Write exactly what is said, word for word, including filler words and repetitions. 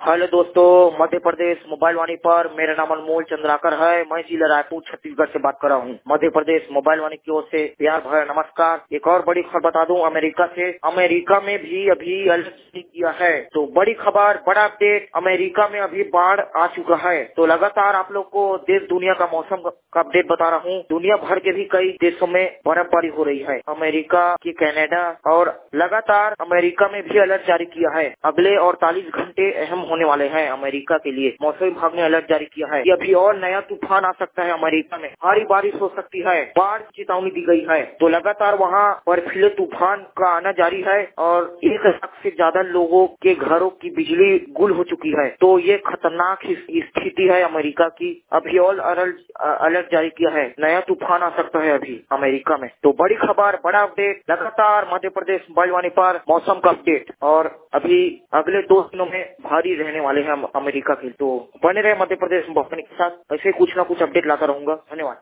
Hello दोस्तों, Madhya Pradesh mobile वाणी पर मेरा नाम अनमोल चंद्राकर है। मैं जिला रायपुर छत्तीसगढ़ से बात कर रहा हूँ। मध्य प्रदेश मोबाइल वाणी की ओर से प्यार भरा नमस्कार। एक और बड़ी खबर बता दूं, अमेरिका से अमेरिका में भी अभी अलर्ट जारी किया है। तो बड़ी खबर, बड़ा अपडेट, अमेरिका में अभी बाढ़ आ चुका है। तो लगातार आप लोग को देश दुनिया का मौसम का अपडेट बता रहा हूँ। दुनिया भर के भी कई देशों में बर्फबारी हो रही है, अमेरिका की, कनाडा, और लगातार अमेरिका में भी अलर्ट जारी किया है। अगले अड़तालीस घंटे अहम होने वाले हैं अमेरिका के लिए। मौसम विभाग ने अलर्ट जारी किया है कि अभी और नया तूफान आ सकता है अमेरिका में, भारी बारिश हो सकती है, बाढ़ की चेतावनी दी गई है। तो लगातार वहाँ बर्फीले तूफान का आना जारी है और एक लाख से ज्यादा लोगों के घरों की बिजली गुल हो चुकी है। तो ये खतरनाक स्थिति है अमेरिका की। अभी और अलर्ट जारी किया है, नया तूफान आ सकता है अभी अमेरिका में। तो बड़ी खबर, बड़ा अपडेट, लगातार मध्य प्रदेश मोबाइल वाणी पर मौसम का अपडेट। और अभी अगले दो दिनों में भारी रहने वाले हैं अमेरिका के। तो बने रहे मध्य प्रदेश मोबाइल वाणी के साथ, ऐसे कुछ ना कुछ अपडेट लाता रहूंगा। धन्यवाद।